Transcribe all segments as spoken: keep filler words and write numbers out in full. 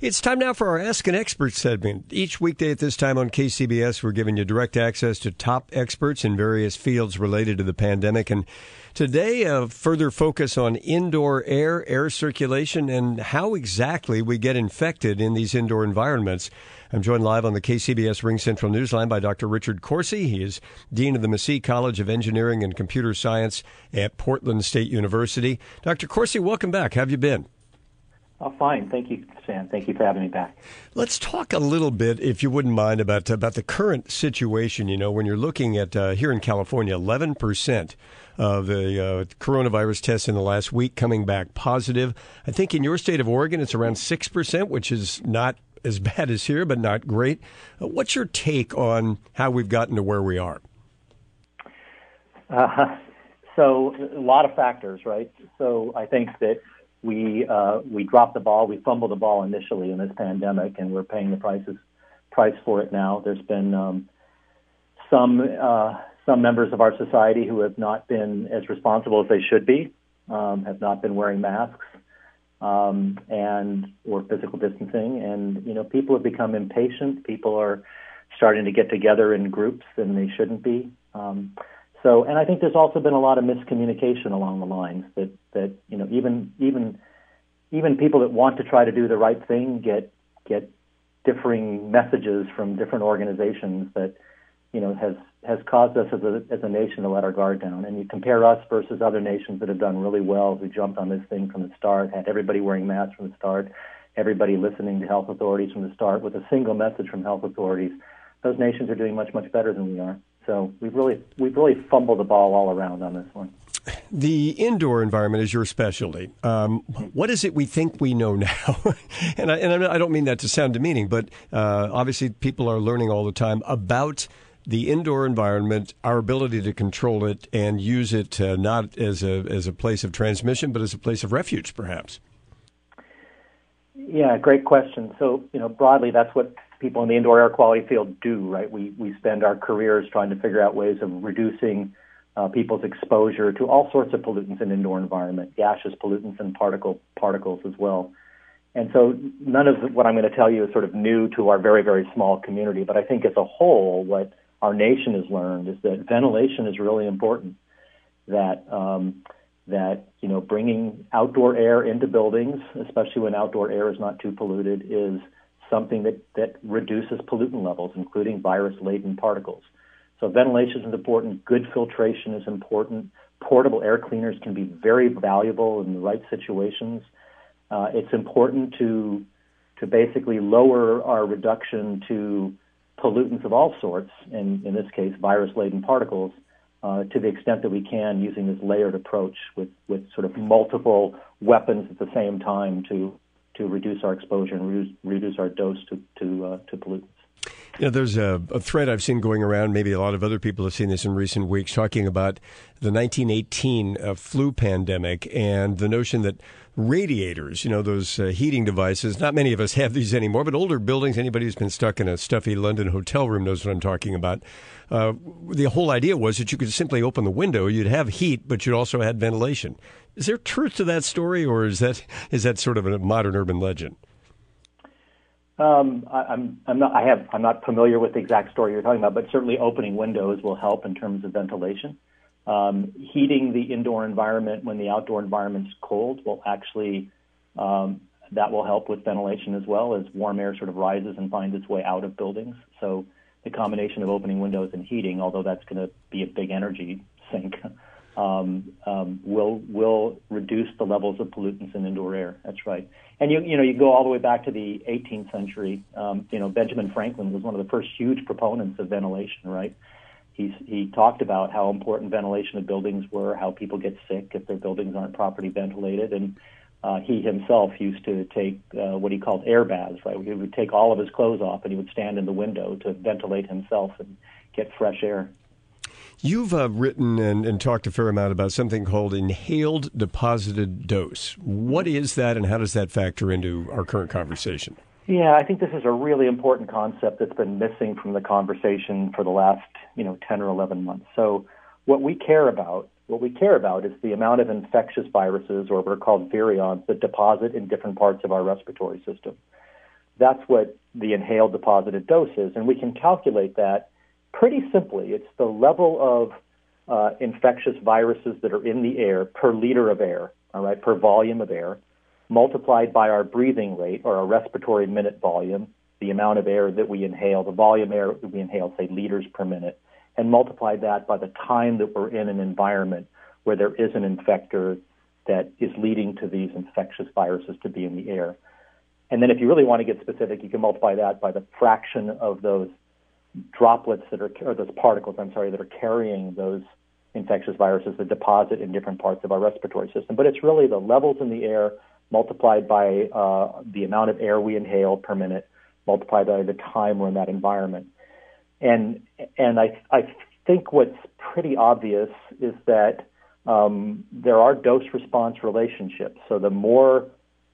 It's time now for our Ask an Expert segment. Each weekday at this time on K C B S, we're giving you direct access to top experts in various fields related to the pandemic. And today, a further focus on indoor air, air circulation, and how exactly we get infected in these indoor environments. I'm joined live on the K C B S Ring Central Newsline by Doctor Richard Corsi. He is Dean of the Massey College of Engineering and Computer Science at Portland State University. Doctor Corsi, welcome back. How have you been? Oh, fine. Thank you, Sam. Thank you for having me back. Let's talk a little bit, if you wouldn't mind, about about the current situation. You know, when you're looking at uh, here in California, eleven percent of the uh, coronavirus tests in the last week coming back positive. I think in your state of Oregon, it's around six percent, which is not as bad as here, but not great. Uh, what's your take on how we've gotten to where we are? Uh, so a lot of factors, right? So I think that We uh, we dropped the ball. We fumbled the ball initially in this pandemic, and we're paying the prices price for it now. There's been um, some uh, some members of our society who have not been as responsible as they should be, um, have not been wearing masks um, and or physical distancing, and you know people have become impatient. People are starting to get together in groups, and they shouldn't be. Um, So, and I think there's also been a lot of miscommunication along the lines that, that you know, even even even people that want to try to do the right thing get get differing messages from different organizations that, you know, has has caused us as a as a nation to let our guard down. And you compare us versus other nations that have done really well, who jumped on this thing from the start, had everybody wearing masks from the start, everybody listening to health authorities from the start with a single message from health authorities. Those nations are doing much, much better than we are. So we've really we've really fumbled the ball all around on this one. The indoor environment is your specialty. Um, what is it we think we know now? and I, and I don't mean that to sound demeaning, but uh, obviously people are learning all the time about the indoor environment, our ability to control it and use it uh, not as a as a place of transmission, but as a place of refuge, perhaps. Yeah, great question. So, you know, broadly, that's what people in the indoor air quality field do, right? We we spend our careers trying to figure out ways of reducing uh, people's exposure to all sorts of pollutants in indoor environment, gaseous pollutants and particle particles as well. And so none of what I'm going to tell you is sort of new to our very, very small community. But I think as a whole, what our nation has learned is that ventilation is really important, that um, that, you know, bringing outdoor air into buildings, especially when outdoor air is not too polluted, is something that, that reduces pollutant levels, including virus-laden particles. So ventilation is important. Good filtration is important. Portable air cleaners can be very valuable in the right situations. Uh, it's important to to basically lower our reduction to pollutants of all sorts, and in this case, virus-laden particles, uh, to the extent that we can, using this layered approach with, with sort of multiple weapons at the same time to to reduce our exposure and reduce, reduce our dose to to, uh, to pollutants. You know, there's a, a thread I've seen going around, maybe a lot of other people have seen this in recent weeks, talking about the nineteen eighteen uh, flu pandemic and the notion that radiators, you know, those uh, heating devices, not many of us have these anymore, but older buildings, anybody who's been stuck in a stuffy London hotel room knows what I'm talking about. Uh, the whole idea was that you could simply open the window, you'd have heat, but you'd also have ventilation. Is there truth to that story, or is that is that sort of a modern urban legend? Um, I, I'm I'm not I have I'm not familiar with the exact story you're talking about, but certainly opening windows will help in terms of ventilation. Um, heating the indoor environment when the outdoor environment's cold will actually um, that will help with ventilation as well, as warm air sort of rises and finds its way out of buildings. So the combination of opening windows and heating, although that's going to be a big energy sink, um, um, will will reduce the levels of pollutants in indoor air. That's right. And you you know you go all the way back to the eighteenth century. Um, you know Benjamin Franklin was one of the first huge proponents of ventilation. Right. He he talked about how important ventilation of buildings were, how people get sick if their buildings aren't properly ventilated, and uh, he himself used to take uh, what he called air baths. Right. He would take all of his clothes off and he would stand in the window to ventilate himself and get fresh air. You've uh, written and, and talked a fair amount about something called inhaled deposited dose. What is that, and how does that factor into our current conversation? Yeah, I think this is a really important concept that's been missing from the conversation for the last, you know, ten or eleven months. So what we care about, what we care about is the amount of infectious viruses, or what are called virions, that deposit in different parts of our respiratory system. that's what the inhaled deposited dose is. And we can calculate that pretty simply. It's the level of uh, infectious viruses that are in the air per liter of air, all right, per volume of air, multiplied by our breathing rate or our respiratory minute volume, the amount of air that we inhale, the volume air that we inhale, say liters per minute, and multiply that by the time that we're in an environment where there is an infector that is leading to these infectious viruses to be in the air. And then if you really want to get specific, you can multiply that by the fraction of those droplets that are, or those particles, I'm sorry, that are carrying those infectious viruses that deposit in different parts of our respiratory system. But it's really the levels in the air multiplied by uh, the amount of air we inhale per minute, multiplied by the time we're in that environment. And and I I think what's pretty obvious is that um, there are dose-response relationships. So the more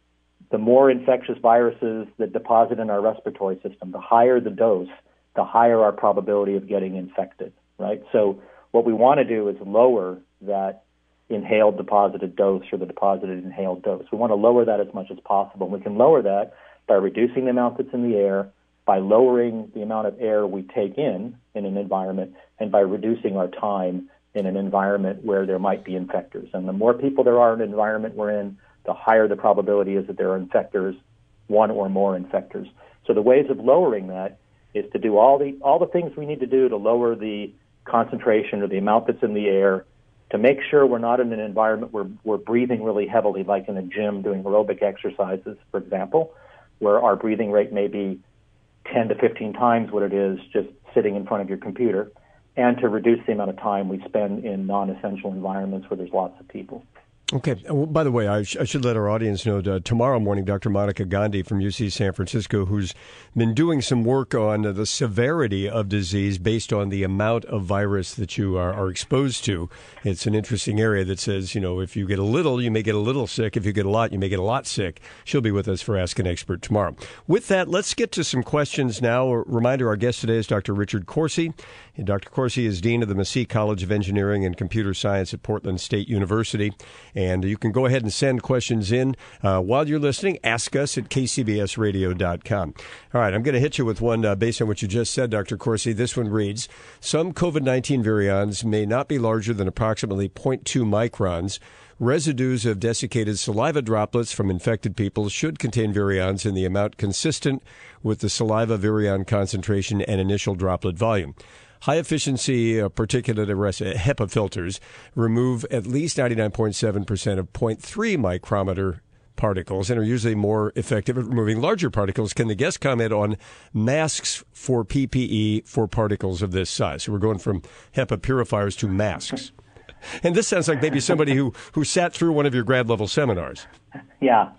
the more infectious viruses that deposit in our respiratory system, the higher the dose, the higher our probability of getting infected, right? So what we want to do is lower that inhaled deposited dose or the deposited inhaled dose. We want to lower that as much as possible. We can lower that by reducing the amount that's in the air, by lowering the amount of air we take in in an environment, and by reducing our time in an environment where there might be infectors. And the more people there are in an environment we're in, the higher the probability is that there are infectors, one or more infectors. So the ways of lowering that is to do all the all the things we need to do to lower the concentration or the amount that's in the air, to make sure we're not in an environment where we're breathing really heavily, like in a gym doing aerobic exercises, for example, where our breathing rate may be ten to fifteen times what it is just sitting in front of your computer, and to reduce the amount of time we spend in non-essential environments where there's lots of people. Okay. Well, by the way, I, sh- I should let our audience know that tomorrow morning, Doctor Monica Gandhi from U C San Francisco, who's been doing some work on uh, the severity of disease based on the amount of virus that you are, are exposed to. It's an interesting area that says, you know, if you get a little, you may get a little sick. If you get a lot, you may get a lot sick. She'll be with us for Ask an Expert tomorrow. With that, let's get to some questions now. A reminder, our guest today is Doctor Richard Corsi. And Doctor Corsi is Dean of the Massey College of Engineering and Computer Science at Portland State University. And you can go ahead and send questions in uh, while you're listening. Ask us at k c b s radio dot com. All right, I'm going to hit you with one uh, based on what you just said, Doctor Corsi. This one reads, some COVID nineteen virions may not be larger than approximately zero point two microns. Residues of desiccated saliva droplets from infected people should contain virions in the amount consistent with the saliva virion concentration and initial droplet volume. High-efficiency uh, particulate arrest uh, HEPA filters remove at least ninety-nine point seven percent of zero point three micrometer particles and are usually more effective at removing larger particles. Can the guest comment on masks for P P E for particles of this size? So we're going from HEPA purifiers to masks. And this sounds like maybe somebody who, who sat through one of your grad-level seminars. Yeah.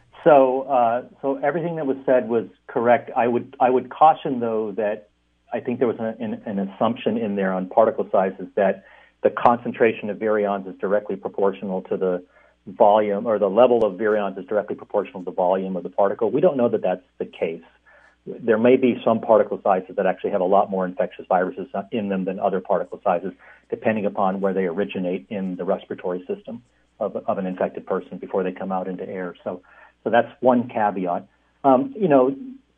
So uh, so everything that was said was correct. I would I would caution, though, that I think there was an, an assumption in there on particle sizes that the concentration of virions is directly proportional to the volume, or the level of virions is directly proportional to the volume of the particle. We don't know that that's the case. There may be some particle sizes that actually have a lot more infectious viruses in them than other particle sizes, depending upon where they originate in the respiratory system of, of an infected person before they come out into air. So, so that's one caveat. Um, you know,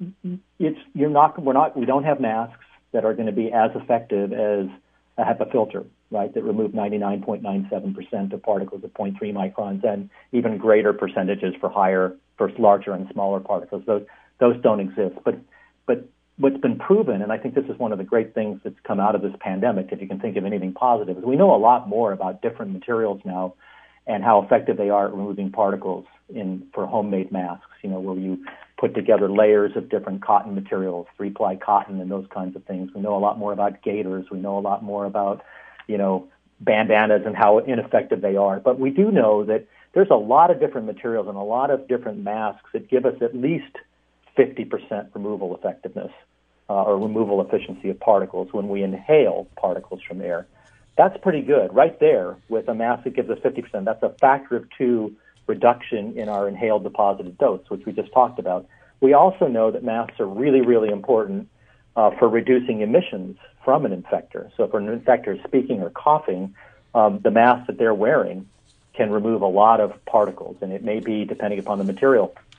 it's you're not we're not we don't have masks that are going to be as effective as a HEPA filter, right, that remove ninety-nine point nine seven percent of particles of zero point three microns, and even greater percentages for higher, for larger and smaller particles. Those those don't exist. But but what's been proven, and I think this is one of the great things that's come out of this pandemic, if you can think of anything positive, is we know a lot more about different materials now and how effective they are at removing particles in for homemade masks, you know, where you put together layers of different cotton materials, three-ply cotton and those kinds of things. We know a lot more about gaiters. We know a lot more about, you know, bandanas and how ineffective they are. But we do know that there's a lot of different materials and a lot of different masks that give us at least fifty percent removal effectiveness uh, or removal efficiency of particles when we inhale particles from air. That's pretty good. Right there, with a mask that gives us fifty percent, that's a factor of two reduction in our inhaled deposited dose, which we just talked about. We also know that masks are really, really important uh, for reducing emissions from an infector. So if an infector is speaking or coughing, um, the mask that they're wearing can remove a lot of particles, and it may be, depending upon the material,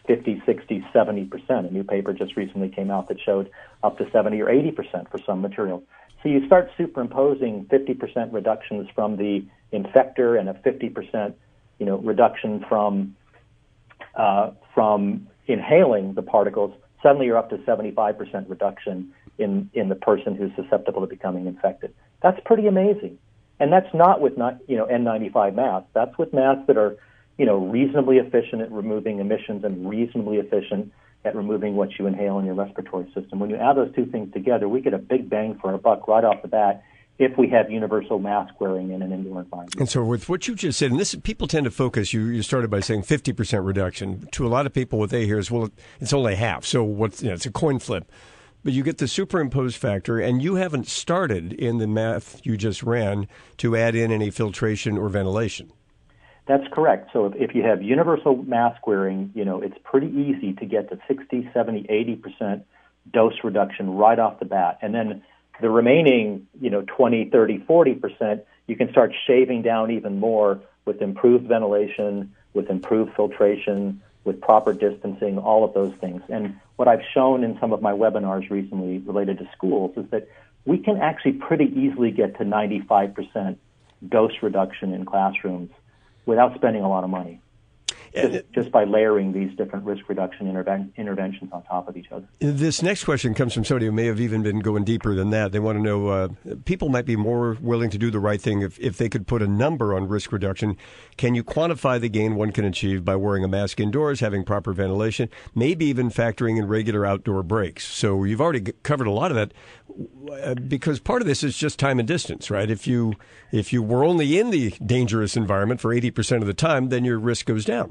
fifty, sixty, seventy percent. A new paper just recently came out that showed up to seventy or eighty percent for some materials. So you start superimposing fifty percent reductions from the infector and a fifty percent, you know, reduction from uh, from inhaling the particles. Suddenly you're up to seventy-five percent reduction in, in the person who's susceptible to becoming infected. That's pretty amazing. And that's not with not, you know, N ninety-five masks. That's with masks that are, you know, reasonably efficient at removing emissions and reasonably efficient at removing what you inhale in your respiratory system. When you add those two things together, we get a big bang for our buck right off the bat if we have universal mask wearing in an indoor environment. And so with what you just said, and this people tend to focus, you, you started by saying fifty percent reduction. To a lot of people, what they hear is, well, it's only half, so what's, you know, it's a coin flip. But you get the superimposed factor, and you haven't started in the math you just ran to add in any filtration or ventilation. That's correct. So if, if you have universal mask wearing, you know, it's pretty easy to get to sixty, seventy, eighty percent dose reduction right off the bat. And then the remaining, you know, twenty, thirty, forty percent, you can start shaving down even more with improved ventilation, with improved filtration, with proper distancing, all of those things. And what I've shown in some of my webinars recently related to schools is that we can actually pretty easily get to ninety-five percent dose reduction in classrooms without spending a lot of money, just, just by layering these different risk reduction interven- interventions on top of each other. This next question comes from somebody who may have even been going deeper than that. They want to know, uh, people might be more willing to do the right thing if, if they could put a number on risk reduction. Can you quantify the gain one can achieve by wearing a mask indoors, having proper ventilation, maybe even factoring in regular outdoor breaks? So you've already covered a lot of that, uh, because part of this is just time and distance, right? If you if you were only in the dangerous environment for eighty percent of the time, then your risk goes down.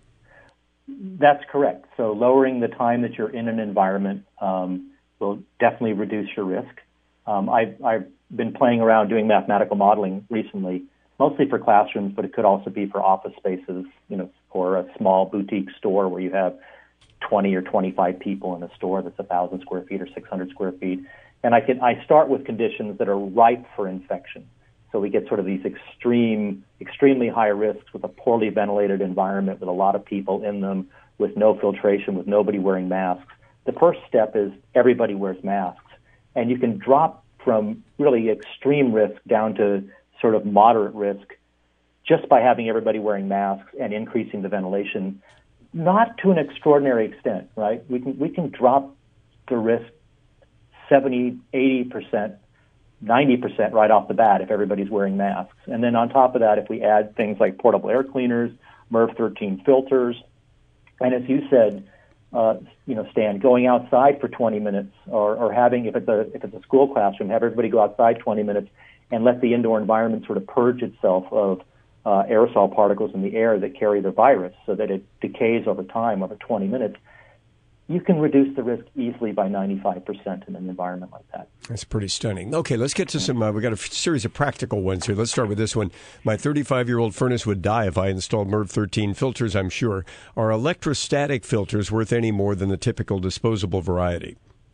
That's correct. So lowering the time that you're in an environment um, will definitely reduce your risk. Um, I've, I've been playing around doing mathematical modeling recently, mostly for classrooms, but it could also be for office spaces, you know, or a small boutique store where you have twenty or twenty-five people in a store that's one thousand square feet or six hundred square feet. And I can I start with conditions that are ripe for infection. So we get sort of these extreme, extremely high risks with a poorly ventilated environment with a lot of people in them, with no filtration, with nobody wearing masks. The first step is everybody wears masks. And you can drop from really extreme risk down to sort of moderate risk just by having everybody wearing masks and increasing the ventilation, not to an extraordinary extent, right? We can, we can drop the risk seventy, eighty percent, ninety percent right off the bat if everybody's wearing masks. And then on top of that, if we add things like portable air cleaners, MERV thirteen filters, and as you said, uh, you know, Stan, going outside for twenty minutes, or, or having, if it's a if it's a school classroom, have everybody go outside twenty minutes and let the indoor environment sort of purge itself of uh, aerosol particles in the air that carry the virus, so that it decays over time, over twenty minutes. You can reduce the risk easily by ninety-five percent in an environment like that. That's pretty stunning. Okay, let's get to some, uh, we've got a f- series of practical ones here. Let's start with this one. My thirty-five-year-old furnace would die if I installed MERV thirteen filters, I'm sure. Are electrostatic filters worth any more than the typical disposable variety?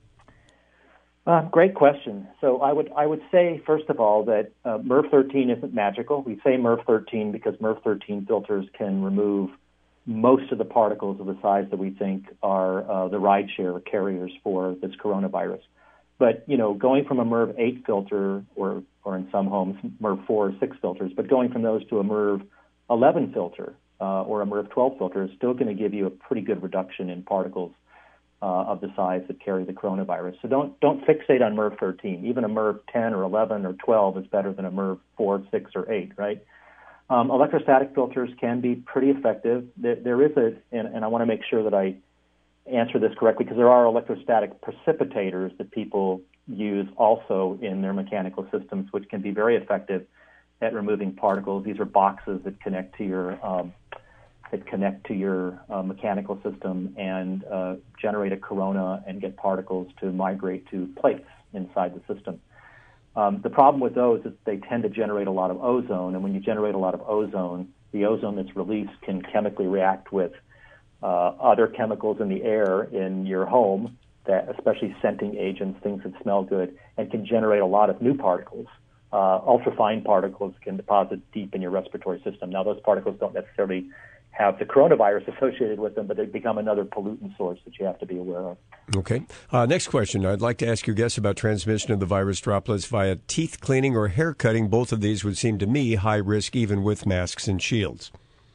Uh, great question. So I would I would say, first of all, that uh, MERV thirteen isn't magical. We say MERV thirteen because MERV thirteen filters can remove most of the particles of the size that we think are uh, the rideshare carriers for this coronavirus. But, you know, going from a MERV eight filter, or or in some homes, MERV four or six filters, but going from those to a MERV eleven filter uh, or a MERV twelve filter is still going to give you a pretty good reduction in particles uh, of the size that carry the coronavirus. So don't don't fixate on MERV thirteen. Even a MERV ten or eleven or twelve is better than a MERV four, six, or eight, right? Um, electrostatic filters can be pretty effective. There, there is a, and, and I want to make sure that I answer this correctly, because there are electrostatic precipitators that people use also in their mechanical systems, which can be very effective at removing particles. These are boxes that connect to your um, that connect to your uh, mechanical system and uh, generate a corona and get particles to migrate to plates inside the system. Um, the problem with those is they tend to generate a lot of ozone, and when you generate a lot of ozone, the ozone that's released can chemically react with uh, other chemicals in the air in your home, that especially scenting agents, things that smell good, and can generate a lot of new particles. Uh, ultrafine particles can deposit deep in your respiratory system. Now, those particles don't necessarily have the coronavirus associated with them, but they become another pollutant source that you have to be aware of. Okay. Uh, next question. I'd like to ask your guests about transmission of the virus droplets via teeth cleaning or hair cutting. Both of these would seem to me high risk, even with masks and shields.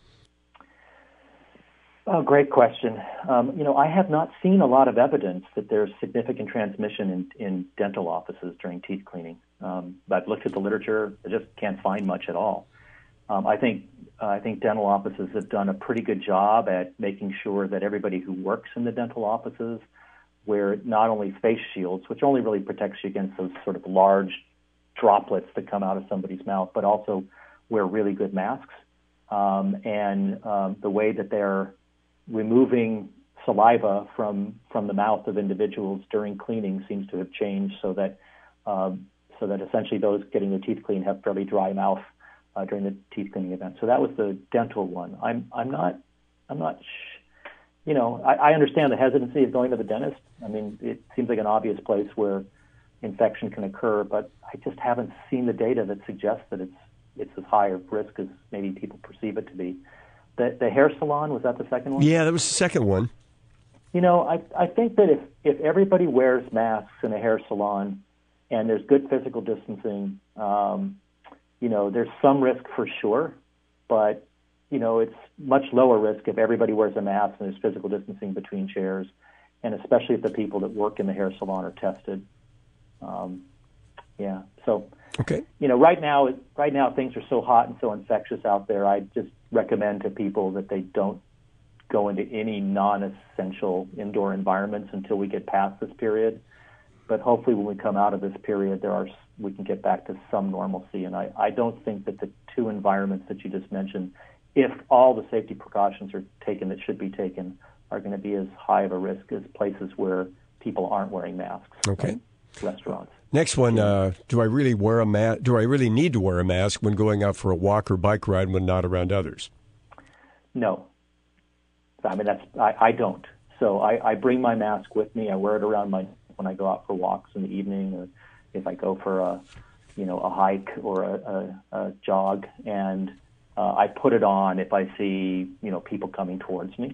Oh, great question. Um, you know, I have not seen a lot of evidence that there's significant transmission in, in dental offices during teeth cleaning. Um, I've looked at the literature. I just can't find much at all. Um, I think uh, I think dental offices have done a pretty good job at making sure that everybody who works in the dental offices wear not only face shields, which only really protects you against those sort of large droplets that come out of somebody's mouth, but also wear really good masks. Um, and um, the way that they're removing saliva from from the mouth of individuals during cleaning seems to have changed, so that um, so that essentially those getting their teeth cleaned have fairly dry mouth uh, during the teeth cleaning event. So that was the dental one. I'm I'm not I'm not sh- you know I, I understand the hesitancy of going to the dentist. I mean, it seems like an obvious place where infection can occur, but I just haven't seen the data that suggests that it's it's as high a risk as maybe people perceive it to be. The, the hair salon, was that the second one? Yeah, that was the second one. You know, I, I think that if, if everybody wears masks in a hair salon and there's good physical distancing, um, you know, there's some risk for sure, but, you know, it's much lower risk if everybody wears a mask and there's physical distancing between chairs, and especially if the people that work in the hair salon are tested. Um, yeah, so, okay. you know, right now, right now things are so hot and so infectious out there, I just recommend to people that they don't go into any non-essential indoor environments until we get past this period. But hopefully when we come out of this period, there are we can get back to some normalcy. And I, I don't think that the two environments that you just mentioned, if all the safety precautions are taken that should be taken, are going to be as high of a risk as places where people aren't wearing masks. Okay. Like restaurants. Next one, uh, do I really wear a ma- Do I really need to wear a mask when going out for a walk or bike ride when not around others? No. I mean, that's I, I don't. So I, I bring my mask with me. I wear it around my when I go out for walks in the evening, or if I go for a, you know, a hike or a, a, a jog, and uh, I put it on if I see, you know, people coming towards me.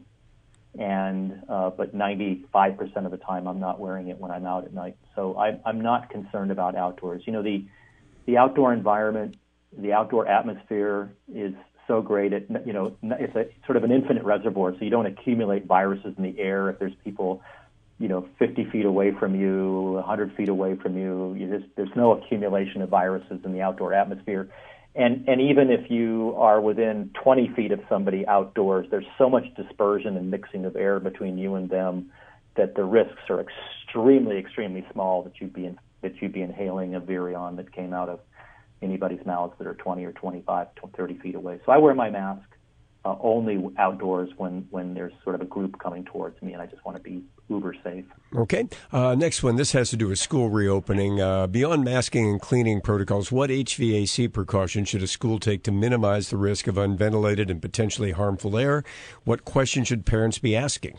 And uh, but ninety-five percent of the time, I'm not wearing it when I'm out at night. So I, I'm not concerned about outdoors. You know, the the outdoor environment, the outdoor atmosphere is so great. It, you know, it's a sort of an infinite reservoir. So you don't accumulate viruses in the air if there's people, you know, fifty feet away from you, one hundred feet away from you. You just, there's no accumulation of viruses in the outdoor atmosphere. And and even if you are within twenty feet of somebody outdoors, there's so much dispersion and mixing of air between you and them that the risks are extremely, extremely small that you'd be in, that you'd be inhaling a virion that came out of anybody's mouths that are twenty or twenty-five, thirty feet away. So I wear my mask uh, only outdoors when, when there's sort of a group coming towards me, and I just want to be uber safe. Okay. Uh, next one. This has to do with school reopening. Uh, beyond masking and cleaning protocols, what H V A C precautions should a school take to minimize the risk of unventilated and potentially harmful air? What questions should parents be asking?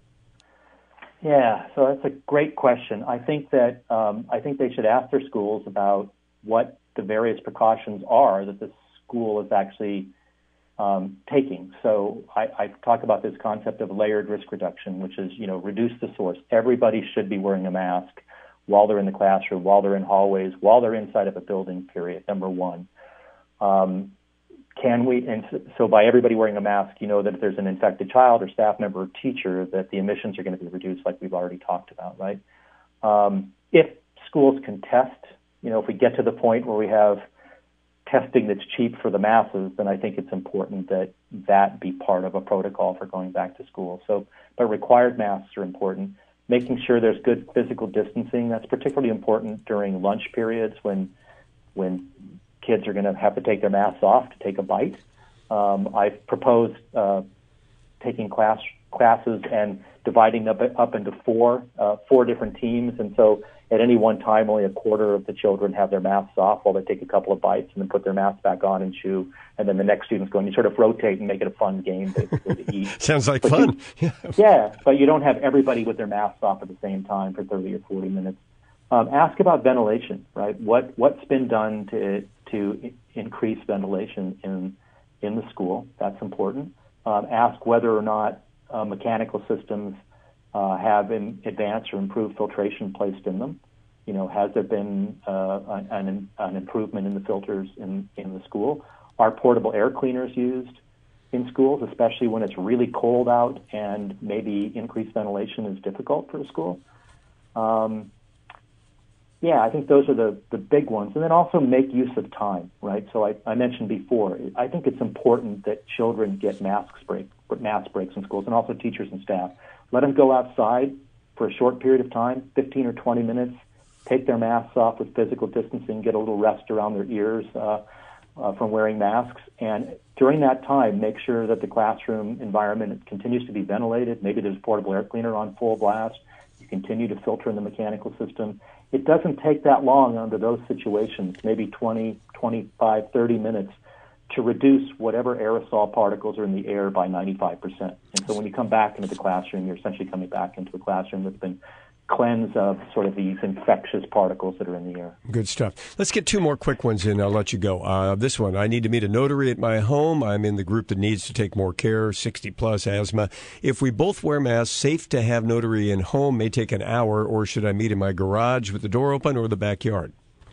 Yeah, so that's a great question. I think that um, I think they should ask their schools about what the various precautions are that the school is actually um, taking. So I, I talk about this concept of layered risk reduction, which is, you know, reduce the source. Everybody should be wearing a mask while they're in the classroom, while they're in hallways, while they're inside of a building, period, number one. Um, can we, and so by everybody wearing a mask, you know that if there's an infected child or staff member or teacher, that the emissions are going to be reduced like we've already talked about, right? Um, if schools can test, you know, if we get to the point where we have testing that's cheap for the masses, then I think it's important that that be part of a protocol for going back to school. So, but required masks are important. Making sure there's good physical distancing, that's particularly important during lunch periods when when kids are going to have to take their masks off to take a bite. Um, I've proposed uh, taking class classes and dividing up up into four uh, four different teams, and so at any one time, only a quarter of the children have their masks off while they take a couple of bites and then put their masks back on and chew. And then the next student's going to sort of rotate and make it a fun game, basically, to eat. Sounds like but fun. You, yeah, but you don't have everybody with their masks off at the same time for thirty or forty minutes. Um, ask about ventilation, right? What, what's been done to to increase ventilation in in the school? That's important. Um, ask whether or not uh, mechanical systems uh, have in advanced or improved filtration placed in them. You know, has there been uh, an, an improvement in the filters in, in the school? Are portable air cleaners used in schools, especially when it's really cold out and maybe increased ventilation is difficult for a school? Um, yeah, I think those are the, the big ones. And then also make use of time, right? So I, I mentioned before, I think it's important that children get masks break, mask breaks in schools, and also teachers and staff. Let them go outside for a short period of time, fifteen or twenty minutes, take their masks off with physical distancing, get a little rest around their ears uh, uh, from wearing masks. And during that time, make sure that the classroom environment continues to be ventilated. Maybe there's a portable air cleaner on full blast. You continue to filter in the mechanical system. It doesn't take that long under those situations, maybe twenty, twenty-five, thirty minutes, to reduce whatever aerosol particles are in the air by ninety-five percent. And so when you come back into the classroom, you're essentially coming back into a classroom that's been cleansed of sort of these infectious particles that are in the air. Good stuff. Let's get two more quick ones in. I'll let you go. Uh, this one, I need to meet a notary at my home. I'm in the group that needs to take more care, sixty plus, asthma. If we both wear masks, safe to have notary in home, may take an hour, or should I meet in my garage with the door open or the backyard?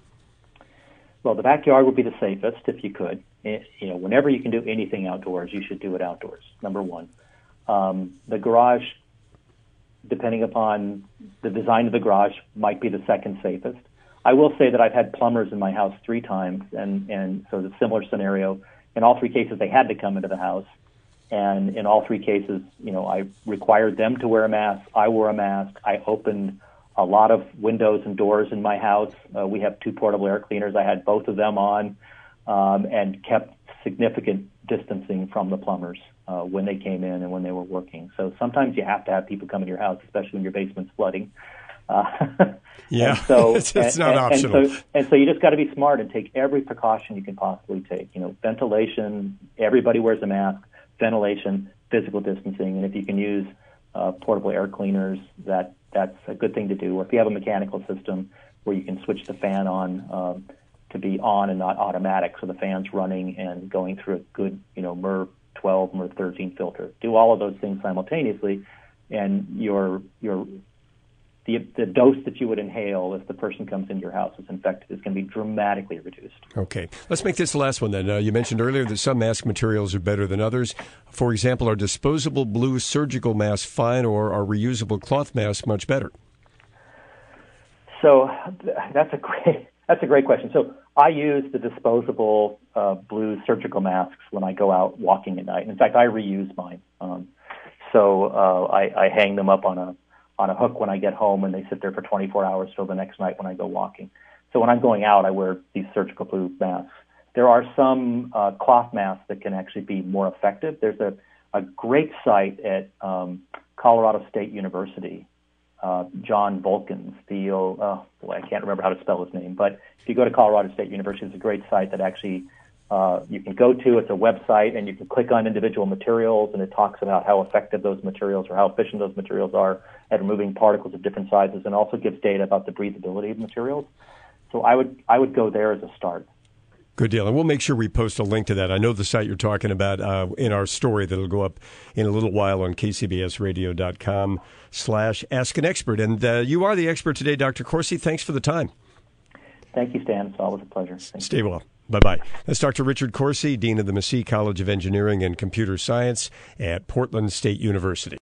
Well, the backyard would be the safest if you could. It, you know, whenever you can do anything outdoors, you should do it outdoors, number one. Um, the garage, depending upon the design of the garage, might be the second safest. I will say that I've had plumbers in my house three times, and, and so it's a similar scenario. In all three cases, they had to come into the house. And in all three cases, you know, I required them to wear a mask. I wore a mask. I opened a lot of windows and doors in my house. Uh, we have two portable air cleaners. I had both of them on um, and kept significant distancing from the plumbers uh, when they came in and when they were working. So sometimes you have to have people come in your house, especially when your basement's flooding. Uh, yeah, so, it's, it's and, not and, optional. And so, and so you just got to be smart and take every precaution you can possibly take. You know, ventilation, everybody wears a mask, ventilation, physical distancing, and if you can use uh, portable air cleaners, that that's a good thing to do. Or if you have a mechanical system where you can switch the fan on um, to be on and not automatic, so the fan's running and going through a good, you know, M R twelve, M R thirteen filter. Do all of those things simultaneously, and your your the the dose that you would inhale if the person comes into your house is infected is going to be dramatically reduced. Okay. Let's make this the last one then. Uh, you mentioned earlier that some mask materials are better than others. For example, are disposable blue surgical masks fine, or are reusable cloth masks much better? So that's a great that's a great question. So I use the disposable uh, blue surgical masks when I go out walking at night. In fact, I reuse mine. Um, so uh, I, I hang them up on a on a hook when I get home, and they sit there for twenty-four hours till the next night when I go walking. So when I'm going out, I wear these surgical blue masks. There are some uh, cloth masks that can actually be more effective. There's a, a great site at um, Colorado State University, uh, John Volkins, the, oh boy, I can't remember how to spell his name, but if you go to Colorado State University, it's a great site that actually Uh, you can go to. It's a website, and you can click on individual materials, and it talks about how effective those materials or how efficient those materials are at removing particles of different sizes, and also gives data about the breathability of materials. So I would I would go there as a start. Good deal. And we'll make sure we post a link to that. I know the site you're talking about uh, in our story that'll go up in a little while on k c b s radio dot com slash ask an expert. And uh, you are the expert today, Doctor Corsi. Thanks for the time. Thank you, Stan. It's always a pleasure. Thank Stay you. well. Bye-bye. That's Doctor Richard Corsi, Dean of the Massey College of Engineering and Computer Science at Portland State University.